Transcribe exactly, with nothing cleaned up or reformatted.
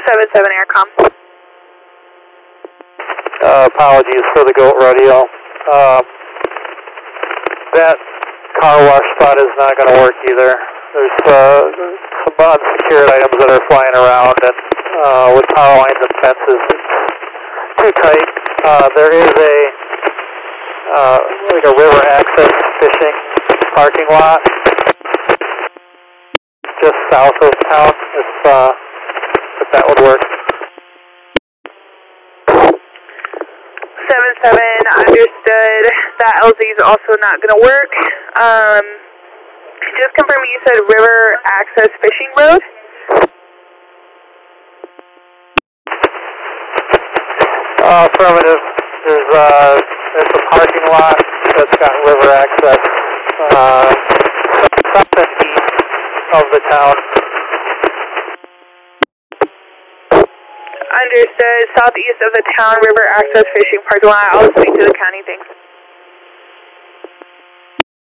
seven seven Aircom. Uh, apologies for the goat rodeo. Um, that car wash spot is not going to work either. There's uh, some unsecured items that are flying around, and uh, with power lines and fences, it's too tight. Uh, there is a uh, like a river access fishing parking lot just south of town, if, uh, if that would work. seven seven, understood. That L Z is also not going to work. Um, just confirming you said river access fishing road? Uh, affirmative. There's, uh, there's a parking lot that's got river access, uh, south and east of the town. Understood. Southeast of the town, river access fishing parking lot. I'll speak to the county. Thank